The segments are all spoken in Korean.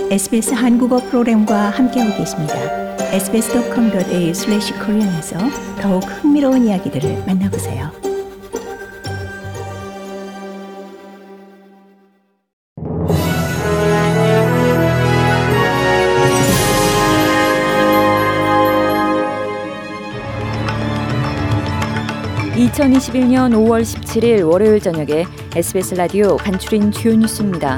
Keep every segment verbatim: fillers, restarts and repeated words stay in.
에스비에스 한국어 프로그램과 함께하고 계십니다. 에스비에스 닷컴 닷 에이유 슬래시 코리안에서 더욱 흥미로운 이야기들을 만나보세요. 이천이십일 년 오월 십칠일 월요일 저녁에 에스비에스 라디오 간추린 주요 뉴스입니다.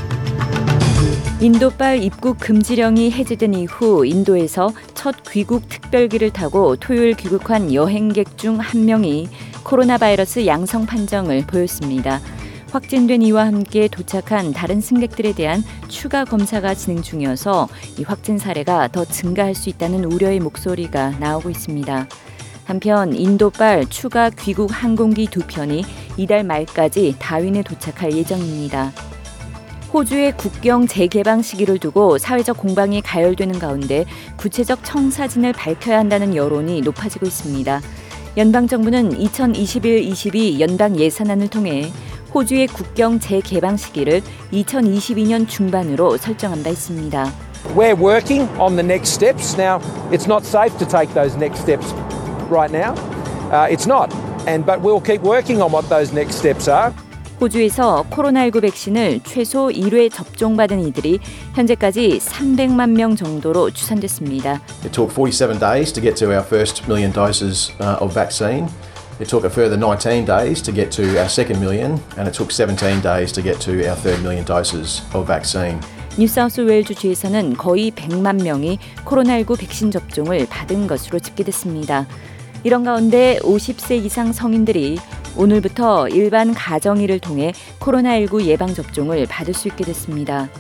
인도발 입국 금지령이 해제된 이후 인도에서 첫 귀국 특별기를 타고 토요일 귀국한 여행객 중 한 명이 코로나 바이러스 양성 판정을 보였습니다. 확진된 이와 함께 도착한 다른 승객들에 대한 추가 검사가 진행 중이어서 이 확진 사례가 더 증가할 수 있다는 우려의 목소리가 나오고 있습니다. 한편 인도발 추가 귀국 항공기 두 편이 이달 말까지 다윈에 도착할 예정입니다. 호주의 국경 재개방 시기를 두고 사회적 공방이 가열되는 가운데 구체적 청사진을 밝혀야 한다는 여론이 높아지고 있습니다. 연방정부는 이천이십일 이십이 연방 예산안을 통해 호주의 국경 재개방 시기를 이천이십이 년 중반으로 설정한 바 있습니다. We're working on the next steps. Now, it's not safe to take those next steps right now. Uh, it's not. And but we'll keep working on what those next steps are. 호주에서 코로나십구 백신을 최소 일 회 접종받은 이들이 현재까지 삼백만 명 정도로 추산됐습니다. It took forty-seven days to get to our first million doses uh, of vaccine. It took a further nineteen days to get to our second million, and it took seventeen days to get to our third million doses of vaccine. 뉴사우스웨일즈 주에서는 거의 백만 명이 코로나십구 백신 접종을 받은 것으로 집계됐습니다. 이런 가운데 오십 세 이상 성인들이 오늘부터 일반 가정의를 통해 코로나십구 예방접종을 받을 수 있게 됐습니다.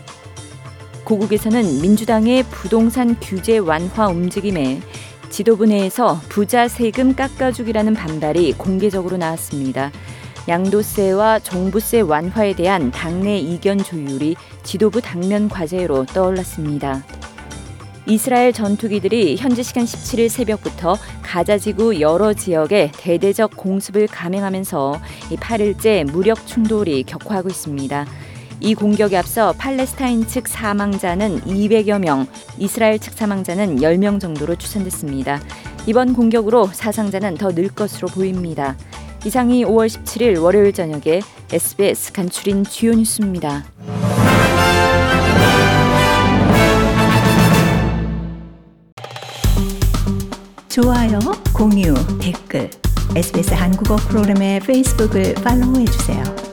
고국에서는 민주당의 부동산 규제 완화 움직임에 지도부 내에서 부자 세금 깎아주기라는 반발이 공개적으로 나왔습니다. 양도세와 종부세 완화에 대한 당내 이견 조율이 지도부 당면 과제로 떠올랐습니다. 이스라엘 전투기들이 현지 시간 십칠일 새벽부터 가자지구 여러 지역에 대대적 공습을 감행하면서 이 팔일째 무력 충돌이 격화하고 있습니다. 이 공격에 앞서 팔레스타인 측 사망자는 이백여 명, 이스라엘 측 사망자는 열 명 정도로 추산됐습니다. 이번 공격으로 사상자는 더 늘 것으로 보입니다. 이상이 오월 십칠일 월요일 저녁에 에스비에스 간추린 주요 뉴스입니다. 좋아요, 공유, 댓글, 에스비에스 한국어 프로그램의 페이스북을 팔로우해주세요.